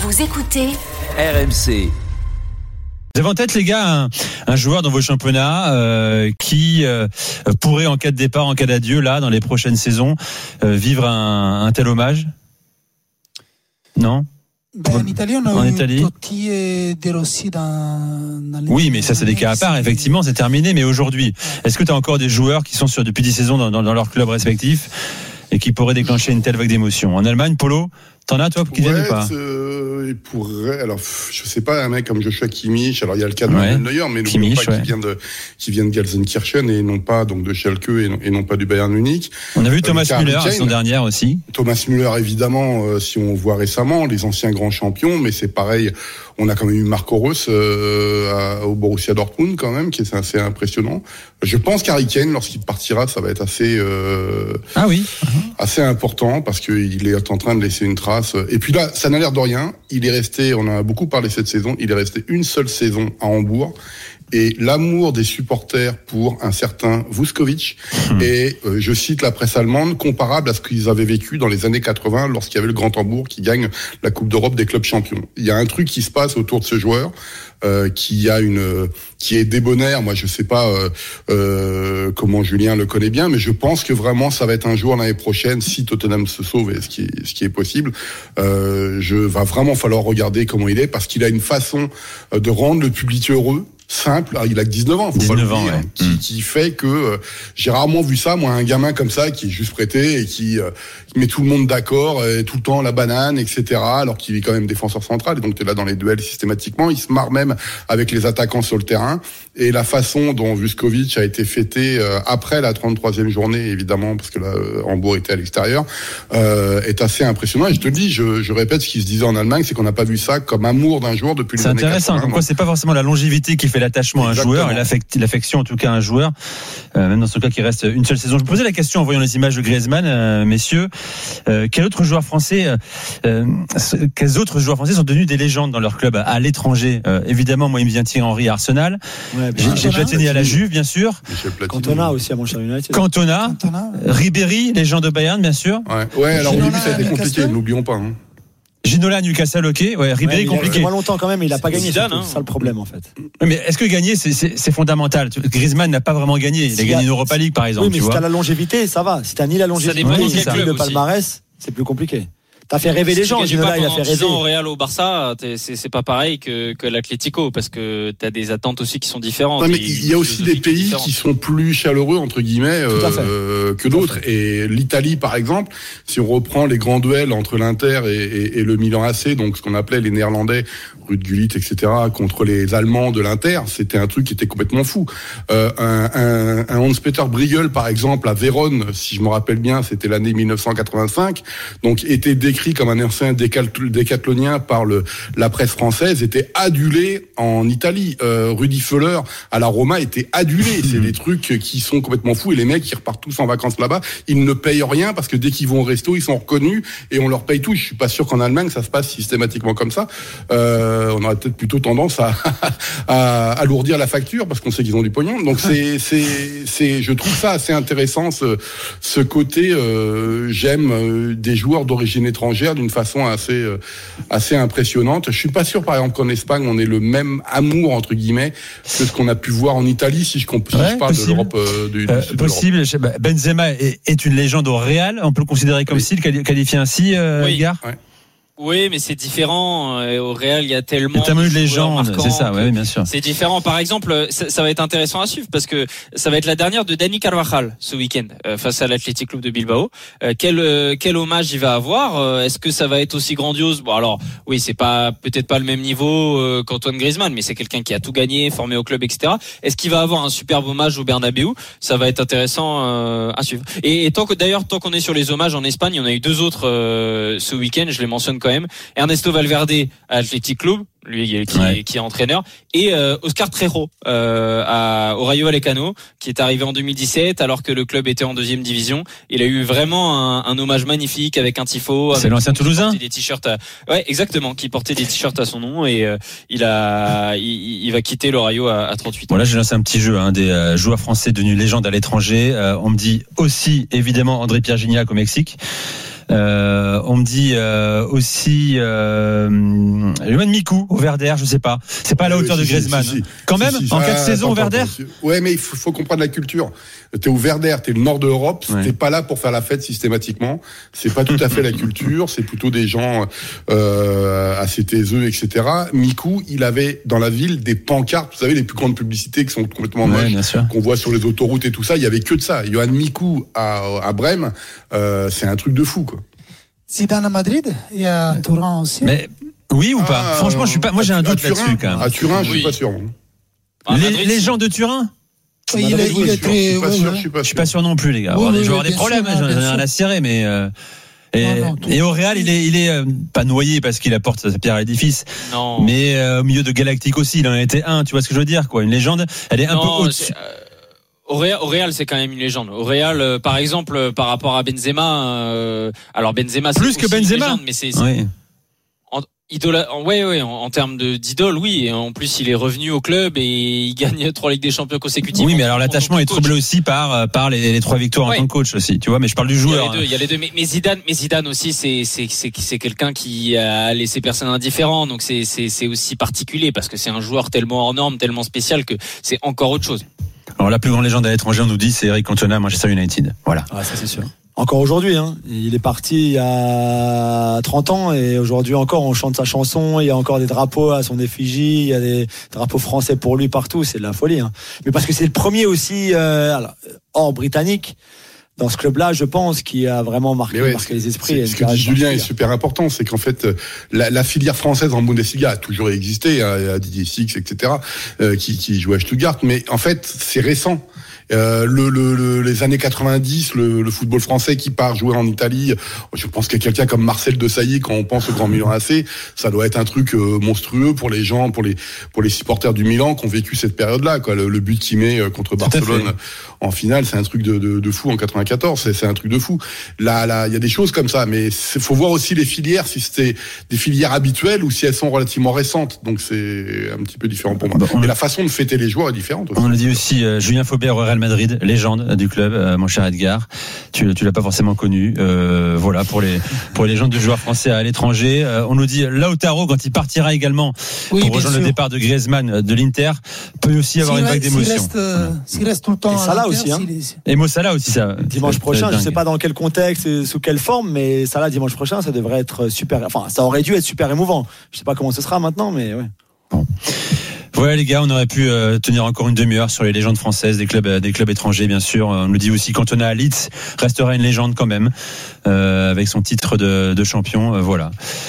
Vous écoutez RMC. Vous avez en tête, les gars, un joueur dans vos championnats qui pourrait, en cas de départ, en cas d'adieu, là, dans les prochaines saisons, vivre un tel hommage? Non? En Italie, on a en eu Italie. Totti et De Rossi dans oui, mais ça, c'est des cas à part, effectivement, c'est terminé. Mais aujourd'hui, est-ce que tu as encore des joueurs qui sont depuis 10 saisons dans leur club respectif et qui pourraient déclencher une telle vague d'émotion? En Allemagne, Polo, t'en as, toi, qui viennent ou pas? Il pourrait, alors, je sais pas, un mec comme Joshua Kimmich, alors il y a le cas de Manuel Neuer, mais n'oublions pas qui vient de Gelsenkirchen et non pas, donc, de Schalke et non pas du Bayern Munich. On a vu Thomas Müller la saison dernière aussi. Thomas Müller, évidemment, si on voit récemment, les anciens grands champions, mais c'est pareil, on a quand même eu Marco Reus au Borussia Dortmund, quand même, qui est assez impressionnant. Je pense qu'Harry Kane, lorsqu'il partira, ça va être assez important, parce qu'il est en train de laisser une trace. Et puis là, ça n'a l'air de rien. Il est resté, on en a beaucoup parlé cette saison, il est resté une seule saison à Hambourg. Et l'amour des supporters pour un certain Vuskovic est, je cite la presse allemande, comparable à ce qu'ils avaient vécu dans les années 80 lorsqu'il y avait le Grand Hambourg qui gagne la Coupe d'Europe des clubs champions. Il y a un truc qui se passe autour de ce joueur qui est débonnaire. Moi, je sais pas comment Julien le connaît bien, mais je pense que vraiment ça va être un jour l'année prochaine, si Tottenham se sauve, et ce qui est possible. Va vraiment falloir regarder comment il est, parce qu'il a une façon de rendre le public heureux. Simple, alors il a que 19 ans, faut pas le dire, qui fait que j'ai rarement vu ça, moi, un gamin comme ça qui est juste prêté et qui met tout le monde d'accord, tout le temps la banane, etc. Alors qu'il est quand même défenseur central, et donc t'es là dans les duels systématiquement. Il se marre même avec les attaquants sur le terrain. Et la façon dont Vuskovic a été fêté après la 33e journée, évidemment, parce que là Hambourg était à l'extérieur, est assez impressionnant. Et je te le dis, je répète ce qui se disait en Allemagne, c'est qu'on n'a pas vu ça comme amour d'un joueur depuis les années 80. C'est intéressant, comme quoi c'est pas forcément la longévité qui fait l'attachement à un joueur, et l'affection en tout cas à un joueur, même dans ce cas qui reste une seule saison. Je me posais la question en voyant les images de Griezmann, messieurs, quels autres joueurs français sont devenus des légendes dans leur club à l'étranger? Évidemment, moi il me vient Thierry Henry à Arsenal, j'ai Platini à la Juve, bien sûr, Cantona aussi à Manchester United, Cantona. Ribéry, légende de Bayern, bien sûr. Ouais, alors au début ça a été compliqué, n'oublions pas. Ginola, Newcastle, ok. Ouais, Ribéry, compliqué. Il a moins longtemps quand même, il n'a pas gagné. C'est ça le problème, en fait. Mais est-ce que gagner, c'est fondamental? Griezmann n'a pas vraiment gagné. Il a gagné une Europa League, par exemple. Oui, mais si t'as la longévité, ça va. Si t'as ni la longévité, ni le palmarès, c'est plus compliqué. T'as fait rêver les gens. Ginola, il a fait rêver. Au Real, au Barça, c'est pas pareil que l'Atlético, parce que t'as des attentes aussi qui sont différentes. Non, mais il y a aussi des pays qui sont plus chaleureux, entre guillemets, que d'autres. Et l'Italie, par exemple, si on reprend les grands duels entre l'Inter et le Milan AC, donc ce qu'on appelait les Néerlandais, Ruud Gullit, etc., contre les Allemands de l'Inter, c'était un truc qui était complètement fou. Un Hans-Peter Briegel, par exemple, à Vérone, si je me rappelle bien, c'était l'année 1985, donc était décrit comme un ancien décathlonien par la presse française, était adulé en Italie. Rudi Völler à la Roma était adulé. C'est des trucs qui sont complètement fous, et les mecs qui repartent tous en vacances là-bas, ils ne payent rien parce que dès qu'ils vont au resto, ils sont reconnus et on leur paye tout. Je suis pas sûr qu'en Allemagne ça se passe systématiquement comme ça. On aurait peut-être plutôt tendance à alourdir la facture parce qu'on sait qu'ils ont du pognon. Donc je trouve ça assez intéressant, ce côté j'aime des joueurs d'origine étrangère d'une façon assez impressionnante. Je suis pas sûr, par exemple, qu'en Espagne on ait le même amour, entre guillemets, que ce qu'on a pu voir en Italie, si je parle de l'Europe du sud. Possible. Benzema est une légende au Real. On peut le considérer comme s'il qualifié ainsi, Edgar. Oui, mais c'est différent. Au Real, il y a tellement de légendes, c'est ça, oui, bien sûr. C'est différent. Par exemple, ça va être intéressant à suivre parce que ça va être la dernière de Dani Carvajal ce week-end face à l'Athletic Club de Bilbao. Quel hommage il va avoir? Est-ce que ça va être aussi grandiose? Bon, alors oui, c'est peut-être pas le même niveau qu'Antoine Griezmann, mais c'est quelqu'un qui a tout gagné, formé au club, etc. Est-ce qu'il va avoir un superbe hommage au Bernabéu? Ça va être intéressant à suivre. Et tant qu'on est sur les hommages en Espagne, il y en a eu deux autres ce week-end. Je les mentionne quand même. Ernesto Valverde à Athletic Club, lui qui est entraîneur, et Oscar Trejo au Rayo Vallecano, qui est arrivé en 2017 alors que le club était en deuxième division. Il a eu vraiment un hommage magnifique avec un tifo. C'est l'ancien Toulousain. Des t-shirts exactement, qui portait des t-shirts à son nom, et il va quitter le Rayo à 38 ans. Bon, là j'ai lancé un petit jeu des joueurs français devenus légendes à l'étranger. On me dit aussi évidemment André Pierre Gignac au Mexique. On me dit aussi Yoann Mikou au Werder, je sais pas. C'est pas à la hauteur de Griezmann. Quand même, en 4 saisons au Werder. Ouais, mais il faut comprendre la culture. T'es au Werder, t'es le nord de l'Europe, t'es pas là pour faire la fête systématiquement. C'est pas tout à fait la culture. C'est plutôt des gens assez taiseux, etc. Mikou, il avait dans la ville des pancartes, vous savez, les plus grandes publicités qui sont complètement moches, qu'on voit sur les autoroutes et tout ça. Il y avait que de ça. Yoann Mikou à Brême, c'est un truc de fou, quoi. Zidane à Madrid et à Turin aussi. Mais oui ou pas? Franchement, je suis pas. Moi, j'ai un doute là-dessus quand même. À Turin, je suis pas sûr. Les gens de Turin. Il est très. Je suis pas sûr non plus, les gars. Je vais avoir des problèmes. J'en ai rien à cirer, mais. Et au Real, il est pas noyé parce qu'il apporte sa pierre à l'édifice. Non. Mais au milieu de Galactique aussi, il en a été un. Tu vois ce que je veux dire, quoi? Une légende, elle est un peu au-dessus. Au Real, c'est quand même une légende. Au Real, par exemple, par rapport à Benzema, alors Benzema, c'est plus que Benzema, une légende, mais c'est en termes d'idole, oui. Et en plus, il est revenu au club et il gagne 3 Ligues des Champions consécutives. Oui, mais alors l'attachement est troublé aussi par les 3 victoires en tant que coach aussi. Tu vois, mais je parle du joueur. Il y a les deux. Mais Zidane aussi, c'est quelqu'un qui a laissé personne indifférent. Donc c'est aussi particulier parce que c'est un joueur tellement hors norme, tellement spécial que c'est encore autre chose. Alors la plus grande légende à l'étranger, on nous dit, c'est Eric Cantona, Manchester United. Voilà. Ah, ça c'est sûr. Encore aujourd'hui, hein. Il est parti il y a 30 ans et aujourd'hui encore on chante sa chanson, il y a encore des drapeaux à son effigie, il y a des drapeaux français pour lui partout, c'est de la folie, hein. Mais parce que c'est le premier aussi hors britannique dans ce club-là, je pense, qui a vraiment marqué les esprits. Ce que dit Julien est super important, c'est qu'en fait, la filière française en Bundesliga a toujours existé, à Didier Six, etc., qui jouait à Stuttgart, mais en fait, c'est récent. Les années 90, le football français qui part jouer en Italie, je pense qu'il y a quelqu'un comme Marcel Desailly, quand on pense au Grand Milan AC, ça doit être un truc monstrueux pour les gens, pour les supporters du Milan qui ont vécu cette période-là, quoi. Le but qu'il met contre Barcelone en finale, c'est un truc de fou en 94, c'est un truc de fou. Là, il y a des choses comme ça, mais faut voir aussi les filières, si c'était des filières habituelles ou si elles sont relativement récentes. Donc c'est un petit peu différent pour moi. Mais la façon de fêter les joueurs est différente aussi. On a dit aussi Julien Faubert au Real Madrid, légende du club, mon cher Edgar. Tu l'as pas forcément connu. Voilà, pour les légendes de joueurs français à l'étranger. On nous dit Lautaro, quand il partira également pour rejoindre le départ de Griezmann de l'Inter, peut aussi avoir une vague d'émotion. S'il reste tout le temps. Et Salah aussi, hein. Et Mo Salah aussi, ça. Dimanche prochain, je sais pas dans quel contexte et sous quelle forme, mais Salah dimanche prochain, ça devrait être super. Enfin, ça aurait dû être super émouvant. Je sais pas comment ce sera maintenant, mais ouais. Bon. Voilà les gars, on aurait pu tenir encore une demi-heure sur les légendes françaises, des clubs étrangers bien sûr. On nous dit aussi qu'Cantona à Leeds restera une légende quand même, avec son titre de champion. Voilà.